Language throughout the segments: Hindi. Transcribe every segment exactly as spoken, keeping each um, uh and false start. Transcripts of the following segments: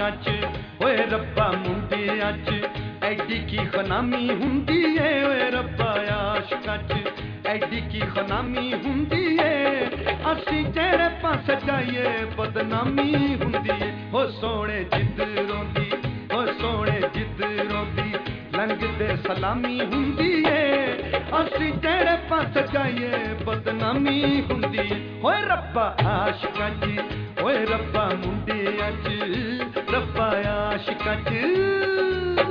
आशकां च ओए रब्बा मुंडियां च एडी की खनामी हुंदी है ओए रब्बा आशकां च एडी की खनामी हुंदी है असी जेड़े पास जाइए बदनामी हुंदी है हो सोने जिद रोंदी हो सोने जिद रोंदी लंघदे सलामी हुंदी है असी जेड़े पास जाइए बदनामी हुंदी है ओए रब्बा आशकां च ओए रब्बा मुंडियां च रब्बा आशकां च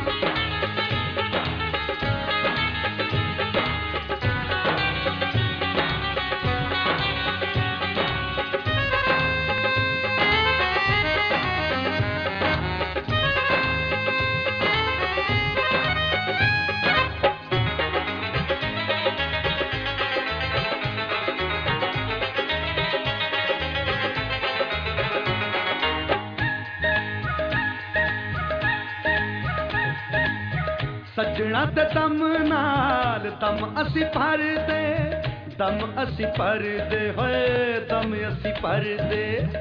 सजना ते दम नाल दम असी भर दे दम असी भर दे होए दम असी भर दे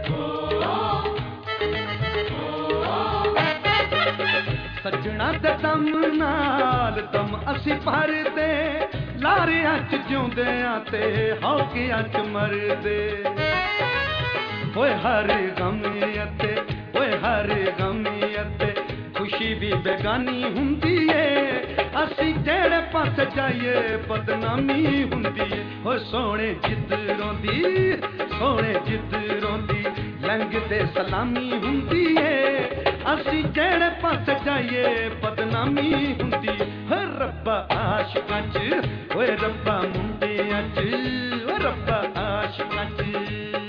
सजना ते दम नाल दम असी भर दे लारियां च जिउंदियां ते हौकियां च मरदे होए हर गमियते होए हर गमियते खुशी भी बेगानी हुंदी है असी जेड़े पास जाइए बदनामी हुंदी है हो सोने जिद रोंदी सोने जिद रोंदी लंघदे सलामी हुंदी है असी जेड़े पास जाइए बदनामी हुंदी है हो रब्बा आशकां च ओए रब्बा मुंडियां च ओ रब्बा आशकां च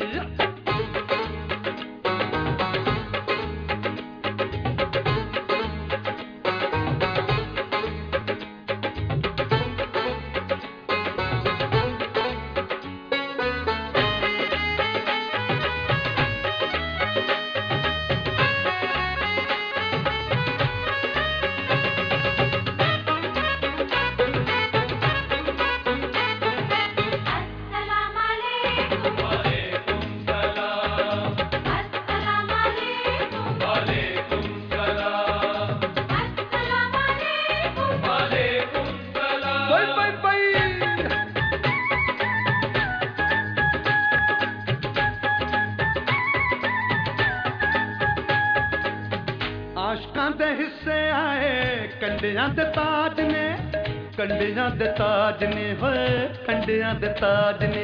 आशकां दे हिस्से आए कंडियां दे ताज ने कंडियां दे ताज ने होए कंडियां दे ताज ने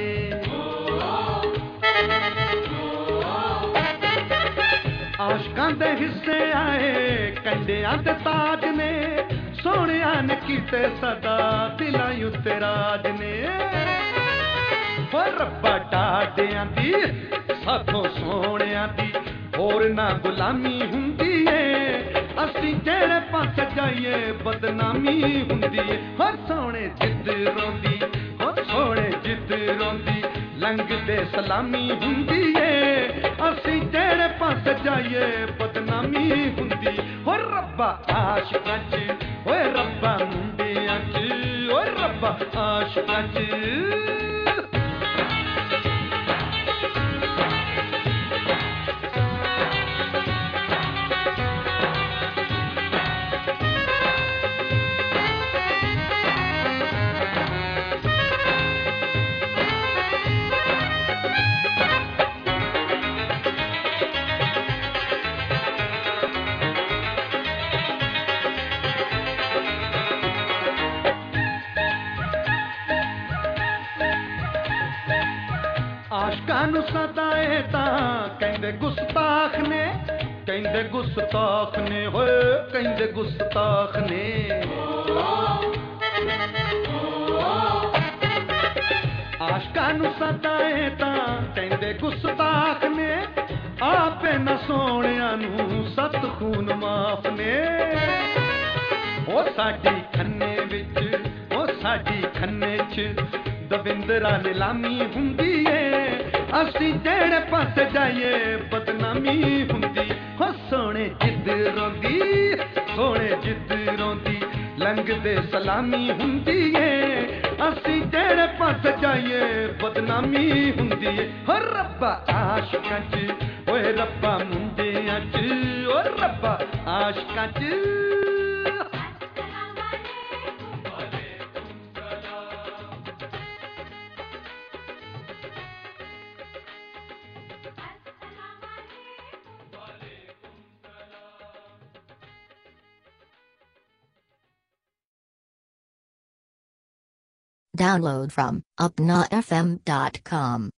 आशकां दे हिस्से आए कंडियां दे ताज ने सोहणियां ने कीते सदा दिलां उत्ते राज ने हो रब्बा टाडियां दी साथों सोहणियां दी होर ना गुलामी हुंदी है असी जेड़े पास जाइए बदनामी हुंदी है हो सोने जिद रोंदी हो सोने जिद रोंदी लंघदे सलामी हुंदी है असी जेड़े पास जाइए बदनामी हुंदी हो रब्बा आशकां च ओए रब्बा मुंडियां च ओए रब्बा आशकां च आशकां नूं सताए तां कहंदे गुस्ताख ने कहंदे गुस्ताख ने होए कहंदे गुस्ताख ने आशकां नूं सताए तां कहंदे गुस्ताख ने आपे न सोहणियां नूं सत खून माफ ने ओ साडी खन्ने विच ओ साडी खन्ने च दविंदरा नीलामी हुंदी है असी जेड़े पास जाइए बदनामी हुंदी हो सोने जिद रोंदी सोने जिद रोंदी लंघदे सलामी हुंदी है असी जेड़े पास जाइए बदनामी हुंदी है हो रब्बा आशकां च ओए रब्बा मुंडियां च ओ रब्बा आशकां च Download from upnotfm dot com.